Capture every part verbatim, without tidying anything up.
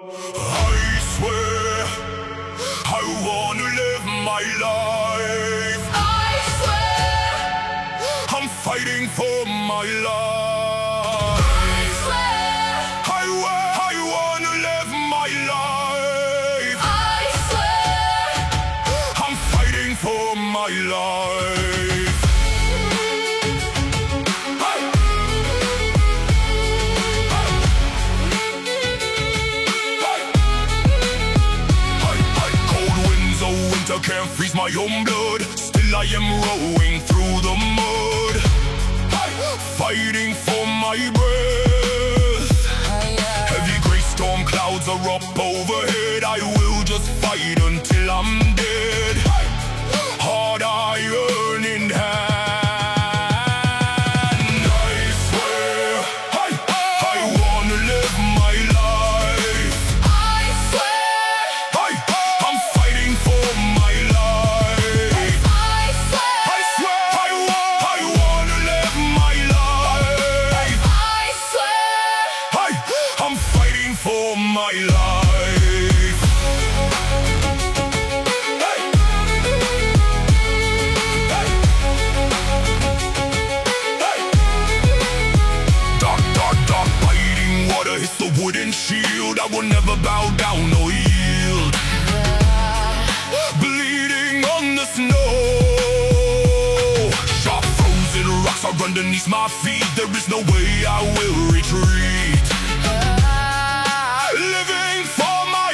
I swear I wanna live my life. I swear I'm fighting for my life. I swear I, wa- I wanna live my life. I swear I'm fighting for my life. Can't freeze my own blood. Still I am rowing through the mud, fighting for my breath. Heavy grey storm clouds are up overhead. I will just fight until I'm dead. Hard iron in hand. I swear I, I wanna live my life. I swear I, I'm fighting for my life. I swear I swear I, wa- I wanna live my life. I swear I, I'm fighting for my life. Hey. Hey. Hey. Dark, dark, dark, biting water hits the wooden shield. I will never bow down or yield. Bleeding on the snow, sharp frozen rocks are underneath my feet. There is no way I will retreat. Living for my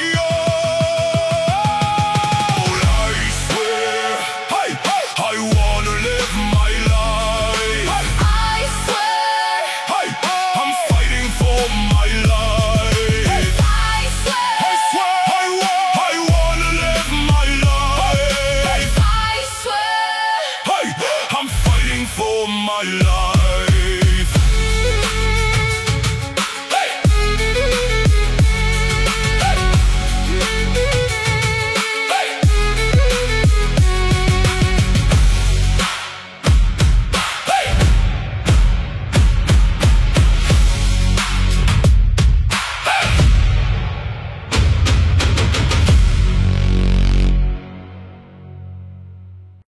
own. I swear I, I wanna live my life. I swear I, I'm fighting for my life. I swear I swear I, wa- I wanna live my life. I swear Hey, I'm fighting for my life.